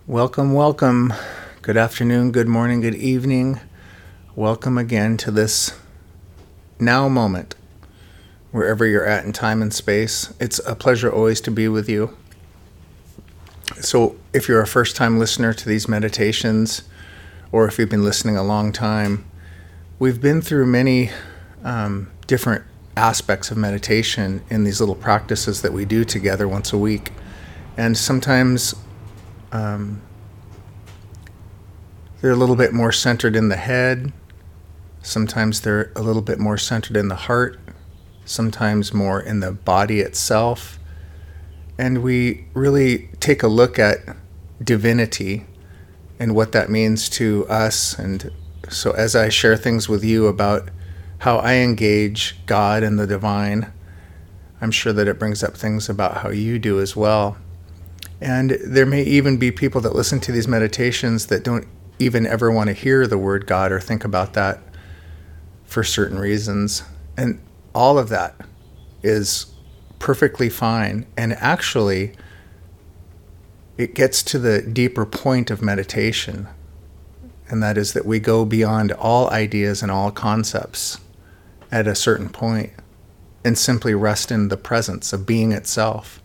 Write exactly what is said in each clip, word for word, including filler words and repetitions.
Welcome, welcome. Good afternoon, good morning, good evening. Welcome again to this now moment, wherever you're at in time and space. It's a pleasure always to be with you. So if you're a first-time listener to these meditations, or if you've been listening a long time, we've been through many um, different aspects of meditation in these little practices that we do together once a week. And sometimes Um, they're a little bit more centered in the head. Sometimes they're a little bit more centered in the heart. Sometimes more in the body itself. And we really take a look at divinity and what that means to us. And so as I share things with you about how I engage God and the divine, I'm sure that it brings up things about how you do as well. And there may even be people that listen to these meditations that don't even ever want to hear the word God or think about that for certain reasons. And all of that is perfectly fine. And actually, it gets to the deeper point of meditation. And that is that we go beyond all ideas and all concepts at a certain point and simply rest in the presence of being itself.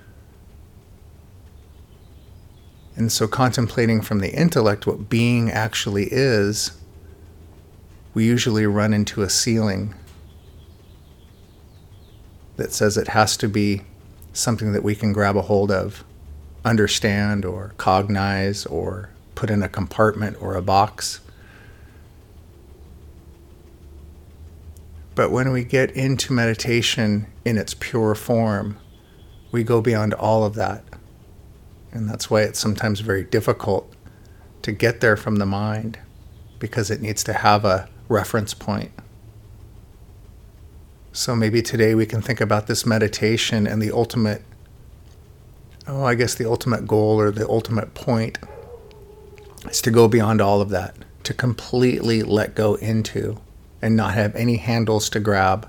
And so contemplating from the intellect what being actually is, we usually run into a ceiling that says it has to be something that we can grab a hold of, understand or cognize or put in a compartment or a box. But when we get into meditation in its pure form, we go beyond all of that. And that's why it's sometimes very difficult to get there from the mind, because it needs to have a reference point. So maybe today we can think about this meditation and the ultimate, oh, I guess the ultimate goal or the ultimate point is to go beyond all of that, to completely let go into and not have any handles to grab,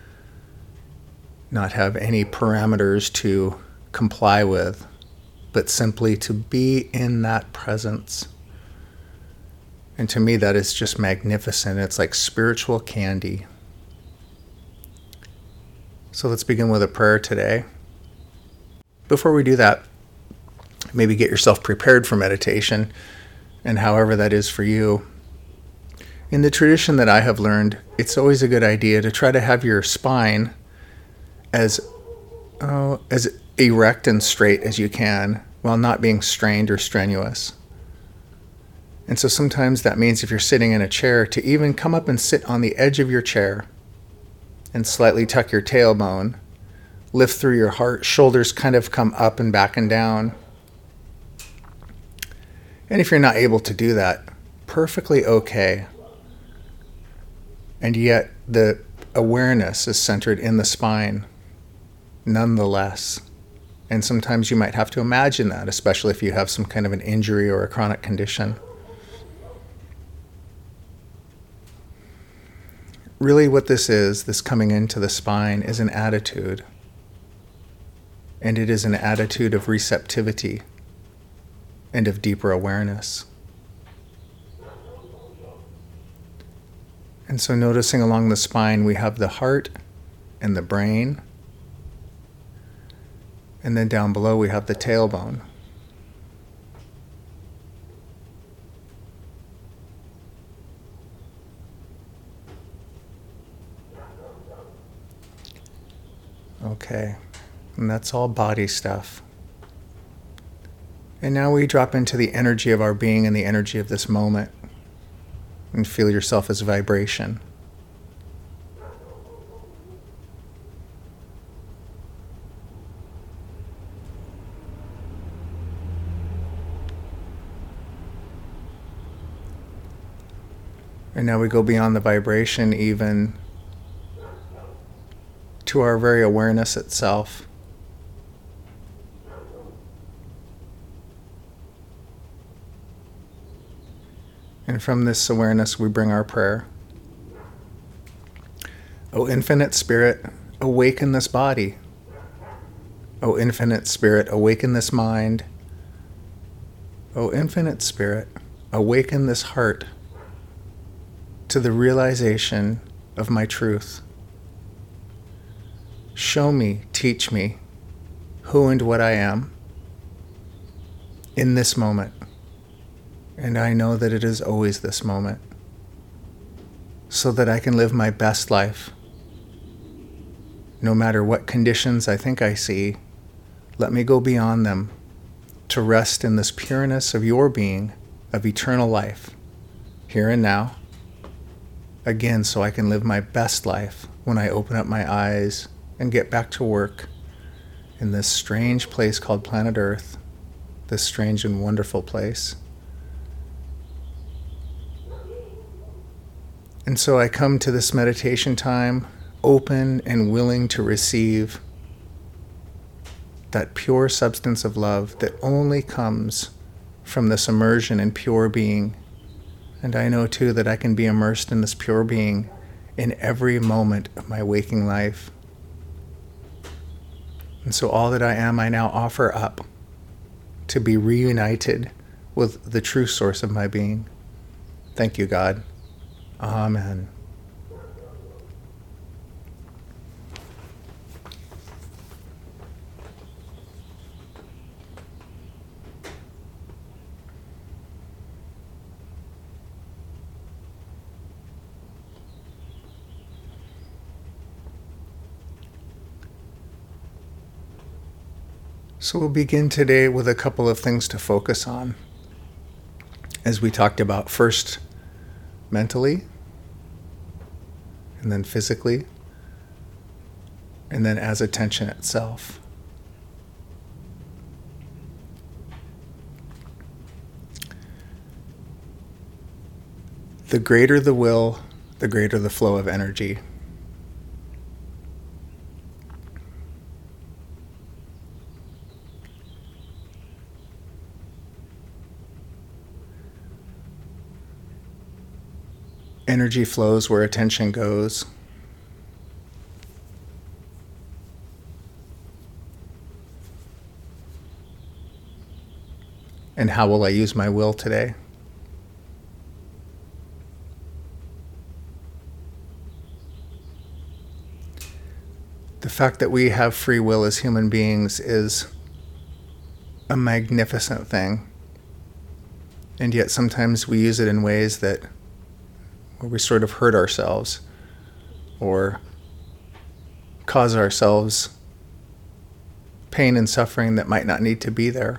not have any parameters to comply with, but simply to be in that presence. And to me, that is just magnificent. It's like spiritual candy. So let's begin with a prayer today. Before we do that, maybe get yourself prepared for meditation, and however that is for you. In the tradition that I have learned, it's always a good idea to try to have your spine as, oh, as erect and straight as you can, while not being strained or strenuous. And so sometimes that means if you're sitting in a chair, to even come up and sit on the edge of your chair and slightly tuck your tailbone, lift through your heart, shoulders kind of come up and back and down. And if you're not able to do that, perfectly okay. And yet the awareness is centered in the spine, nonetheless. And sometimes you might have to imagine that, especially if you have some kind of an injury or a chronic condition. Really what this is, this coming into the spine, is an attitude. And it is an attitude of receptivity and of deeper awareness. And so noticing along the spine, we have the heart and the brain. And then down below we have the tailbone. Okay, and that's all body stuff. And now we drop into the energy of our being and the energy of this moment, and feel yourself as vibration. And now we go beyond the vibration even to our very awareness itself. And from this awareness we bring our prayer. O infinite Spirit, awaken this body. O infinite Spirit, awaken this mind. O infinite Spirit, awaken this heart to the realization of my truth. Show me, teach me who and what I am in this moment. And I know that it is always this moment, so that I can live my best life. No matter what conditions I think I see, let me go beyond them to rest in this pureness of your being, of eternal life, here and now. Again, so I can live my best life when I open up my eyes and get back to work in this strange place called planet Earth, this strange and wonderful place. And so I come to this meditation time open and willing to receive that pure substance of love that only comes from this immersion in pure being. And I know too that I can be immersed in this pure being in every moment of my waking life. And so all that I am, I now offer up to be reunited with the true source of my being. Thank you, God. Amen. So we'll begin today with a couple of things to focus on, as we talked about first mentally, and then physically, and then as attention itself. The greater the will, the greater the flow of energy. Energy flows where attention goes. And how will I use my will today? The fact that we have free will as human beings is a magnificent thing. And yet sometimes we use it in ways that where we sort of hurt ourselves or cause ourselves pain and suffering that might not need to be there.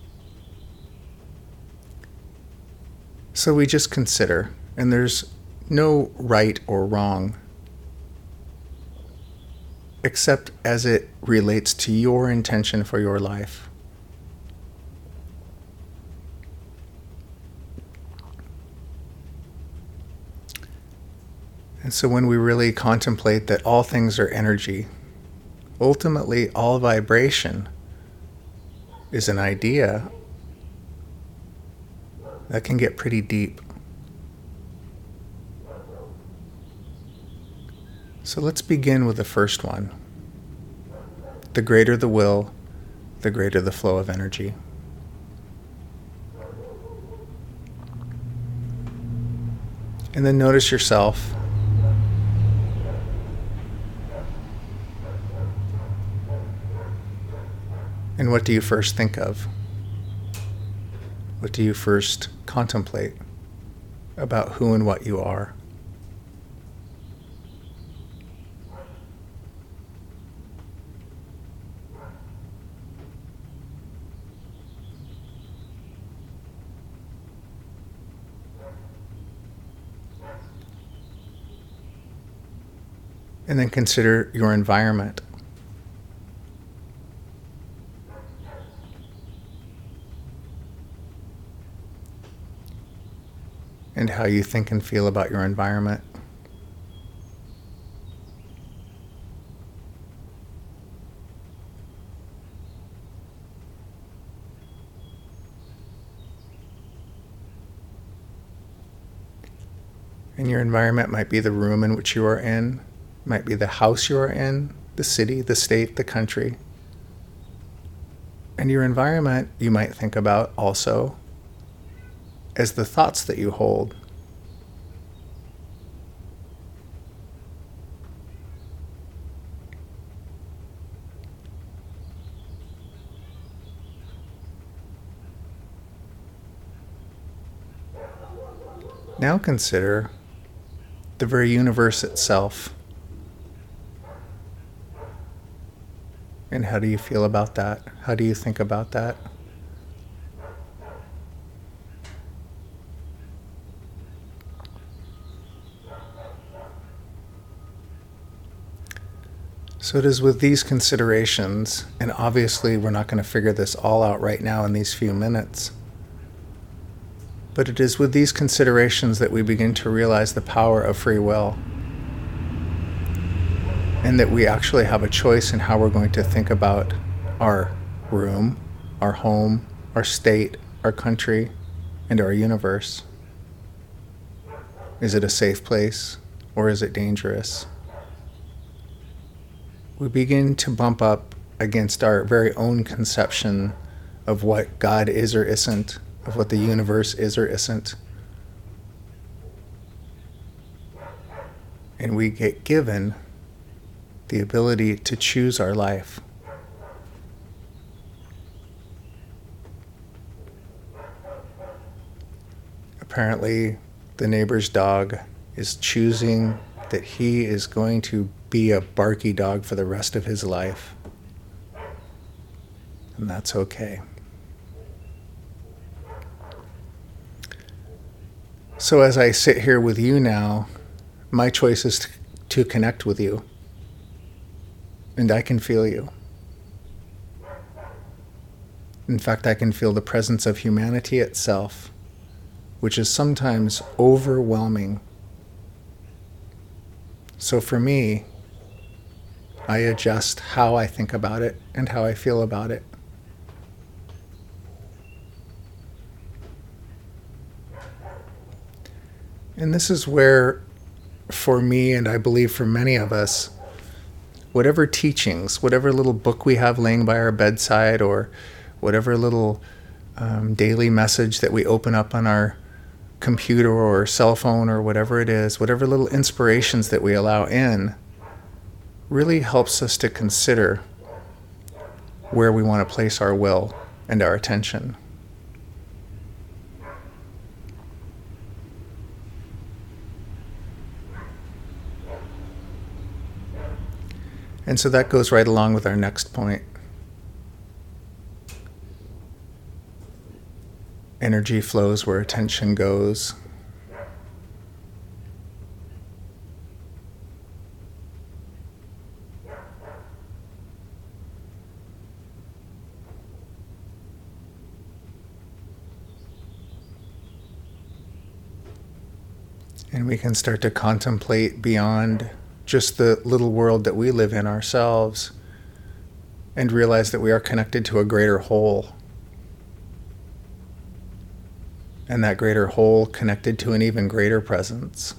So we just consider, and there's no right or wrong, except as it relates to your intention for your life. And so when we really contemplate that all things are energy, ultimately all vibration is an idea that can get pretty deep. So let's begin with the first one. The greater the will, the greater the flow of energy. And then notice yourself. And what do you first think of? What do you first contemplate about who and what you are? And then consider your environment. And how you think and feel about your environment. And your environment might be the room in which you are in, might be the house you are in, the city, the state, the country. And your environment, you might think about also, as the thoughts that you hold. Now consider the very universe itself. And how do you feel about that? How do you think about that? So it is with these considerations, and obviously we're not going to figure this all out right now in these few minutes, but it is with these considerations that we begin to realize the power of free will, and that we actually have a choice in how we're going to think about our room, our home, our state, our country, and our universe. Is it a safe place, or is it dangerous? We begin to bump up against our very own conception of what God is or isn't, of what the universe is or isn't. And we get given the ability to choose our life. Apparently, the neighbor's dog is choosing that he is going to be a barky dog for the rest of his life. And that's okay. So as I sit here with you now, my choice is to, to connect with you. And I can feel you. In fact, I can feel the presence of humanity itself, which is sometimes overwhelming. So for me, I adjust how I think about it and how I feel about it. And this is where, for me, and I believe for many of us, whatever teachings, whatever little book we have laying by our bedside, or whatever little um, daily message that we open up on our computer or cell phone or whatever it is, whatever little inspirations that we allow in, really helps us to consider where we want to place our will and our attention. And so that goes right along with our next point. Energy flows where attention goes. And we can start to contemplate beyond just the little world that we live in ourselves, and realize that we are connected to a greater whole. And that greater whole connected to an even greater presence.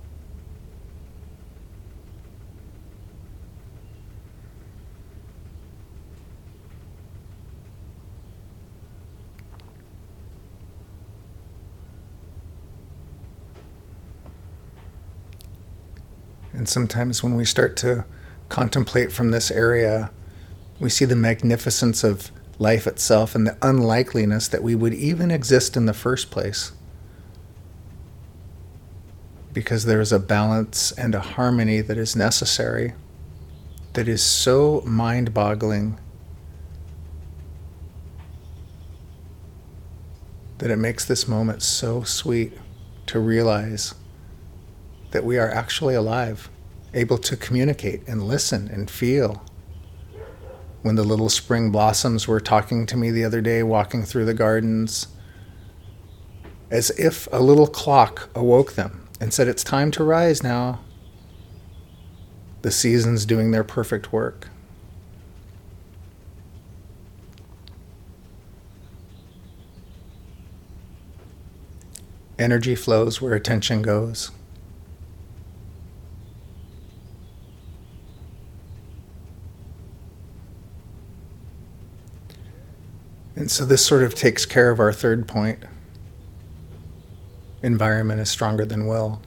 And sometimes when we start to contemplate from this area, we see the magnificence of life itself and the unlikeliness that we would even exist in the first place. Because there is a balance and a harmony that is necessary, that is so mind-boggling that it makes this moment so sweet to realize that we are actually alive, able to communicate and listen and feel. When the little spring blossoms were talking to me the other day, walking through the gardens, as if a little clock awoke them and said, "It's time to rise now." The seasons doing their perfect work. Energy flows where attention goes. And so this sort of takes care of our third point. environment is stronger than will.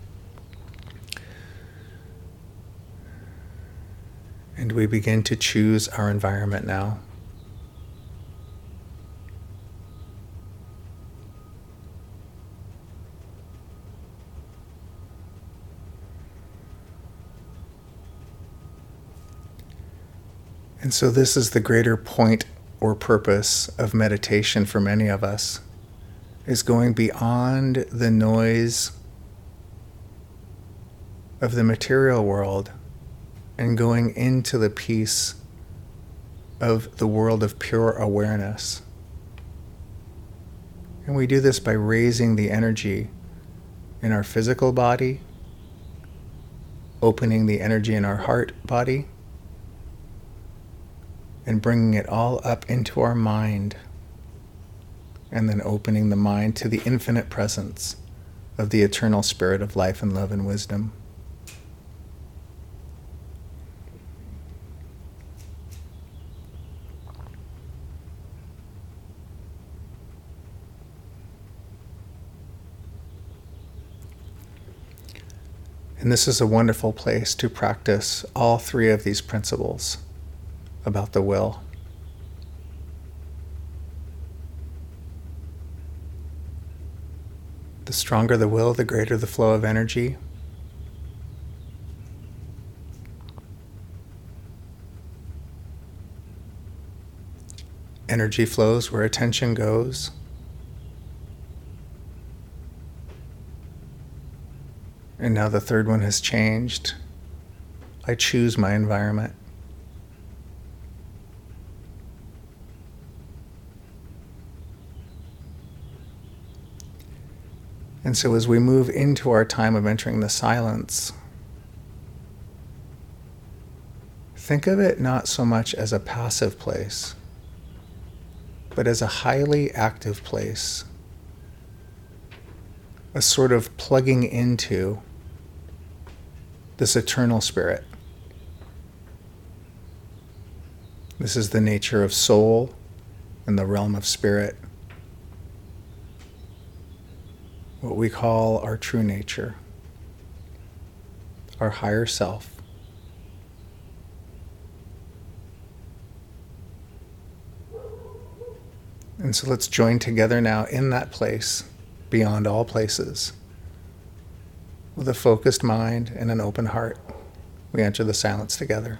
And we begin to choose our environment now. And so this is the greater point or purpose of meditation for many of us, is going beyond the noise of the material world and going into the peace of the world of pure awareness. And we do this by raising the energy in our physical body, opening the energy in our heart body, and bringing it all up into our mind, and then opening the mind to the infinite presence of the eternal spirit of life and love and wisdom. And this is a wonderful place to practice all three of these principles about the will. The stronger the will, the greater the flow of energy. Energy flows where attention goes. And now the third one has changed. I choose my environment. And so as we move into our time of entering the silence, think of it not so much as a passive place, but as a highly active place, a sort of plugging into this eternal spirit. This is the nature of soul and the realm of spirit, what we call our true nature, our higher self. And so let's join together now in that place, beyond all places. With a focused mind and an open heart, we enter the silence together.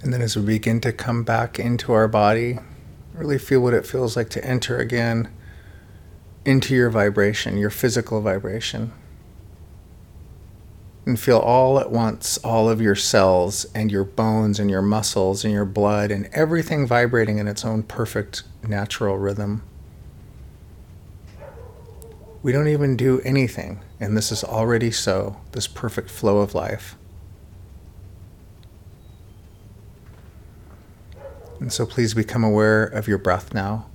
And then as we begin to come back into our body, really feel what it feels like to enter again into your vibration, your physical vibration. And feel all at once all of your cells and your bones and your muscles and your blood and everything vibrating in its own perfect natural rhythm. We don't even do anything, and this is already so, this perfect flow of life. And so please become aware of your breath now.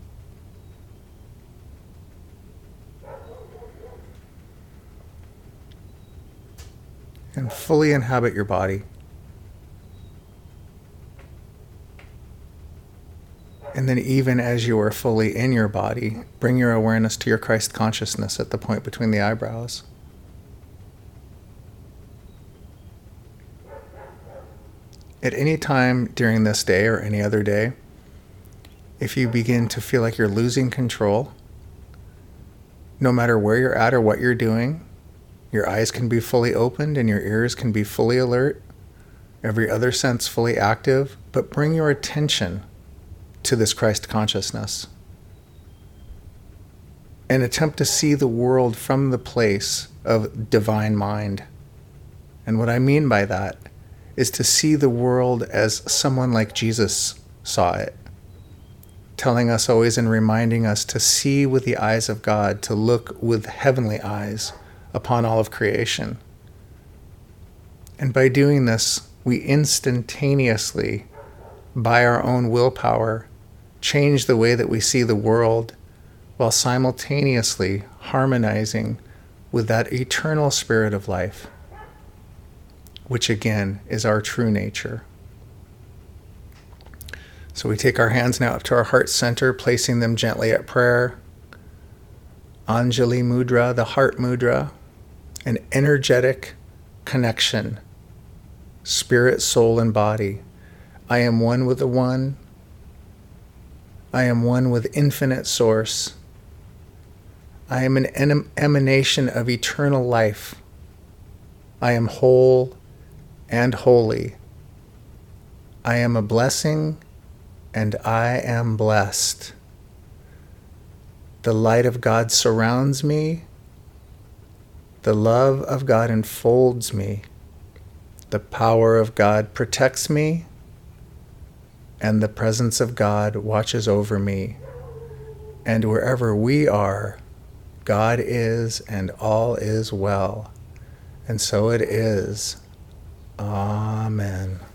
And fully inhabit your body. And then even as you are fully in your body, bring your awareness to your Christ consciousness at the point between the eyebrows. At any time during this day or any other day, if you begin to feel like you're losing control, no matter where you're at or what you're doing, your eyes can be fully opened and your ears can be fully alert, every other sense fully active, but bring your attention to this Christ consciousness and attempt to see the world from the place of divine mind. And what I mean by that is to see the world as someone like Jesus saw it, telling us always and reminding us to see with the eyes of God, to look with heavenly eyes upon all of creation. And by doing this, we instantaneously, by our own willpower, change the way that we see the world while simultaneously harmonizing with that eternal spirit of life, which again is our true nature. So we take our hands now up to our heart center, placing them gently at prayer. Anjali Mudra, the heart mudra, an energetic connection, spirit, soul, and body. I am one with the One. I am one with infinite source. I am an em- emanation of eternal life. I am whole and holy. I am a blessing and I am blessed. The light of God surrounds me. The love of God enfolds me. The power of God protects me. And the presence of God watches over me. And wherever we are, God is, and all is well. And so it is. Amen.